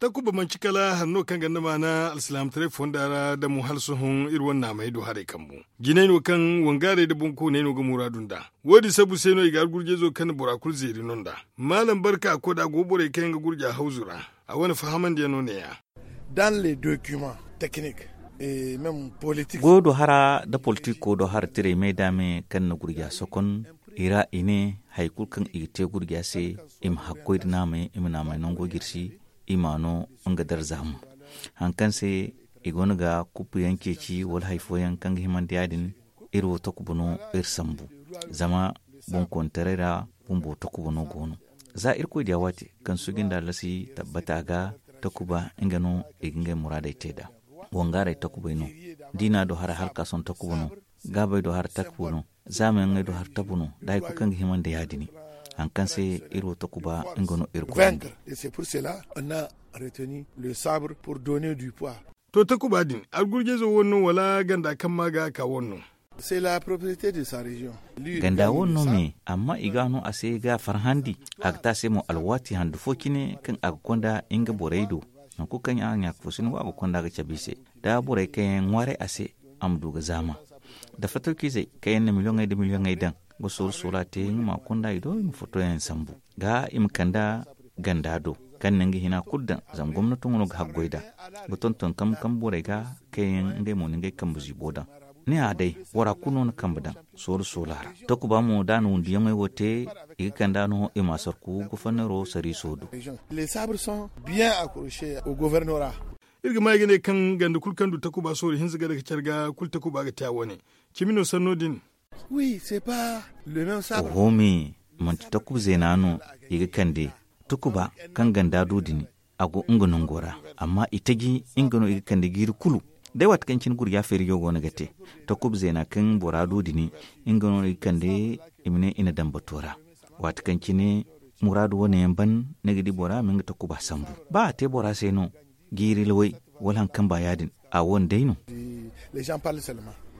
takuba mancikala hanno kan ganna mana alislam tare fondara da mu halsuhun irwan na mai do hare kanmu ginai no kan wangare da bunko ne no ga muradun da wodi sabu sai no igar gurje zo kan burakul zeri nonda malam barka ko da gobore kan ga gurja hauzura a wani fahaman da no ne ya dans les documents techniques et même politiques godo hara da politiko do har tire mai dame kan na gurja sokon ira ine haikul kan ite gurja se im hakkoid na mai imna mai nongo girsi imano nga dar zamu hankan se igona ga kupu yanke ci wal haifo yankan himan diadin iro tokubuno irsambu zama bon kontarera bumbo tokubuno gono za irko dia wate kan sugin da lasi tabbata ga tokuba ingano iginga murada teda wongare tokubino dina do har harka son tokubuno gabe do har takbuno zama ngai do har tabuno dai ko kan himan diadini hankan se iro tokuba ngono irko vaincre et c'est pour cela on a retenu le sabre pour donner du poids. To takuba din argurje zo wonno wala ganda kan maga ka wonno. C'est la propriété de sa région. Ganda wonno me amma igano ase ga farhandi agta se mo alwati handu fokine kan agkonda inga boreido no ko kan anya fusin wa agkonda ga chabise da borai kan ware ase amdu ga zama da fatar kize kayan na miliyon ai dan go sol solate ma konda ido mu foto yan sambu ga imkanda gandado kan nangi hina kuddan zam gwamnatin wani haggoida buton ton kam bore ga kayan ngai mo ngai kan buzi boda ne a dai wara kuno na kan budan sol solar to ku ba mu danu ndi yamai wote ikan dano e masar ku gofannero sari sodo les sabres sont bien accrochés au gouvernorat irga mai gane kan ganda kulkandu takuba sori hinziga daga carga kul takuba ga tawone kimino sanodin. Oui, c'est pas le même sabre. Homi man takub zenano iga kande tukuba kan ganda dudini ago ungunun gora amma itagi ingano iga kande giri kulu dai wat kancin gur ya feri yogo nagate takub zena kan bora dudini ingano iga kande imne ina dambatora wat kancine muradu wone ban nagidi bora minga takuba sambu ba te bora seno giri lawai walan kan bayadin a won daino les gens parlent seulement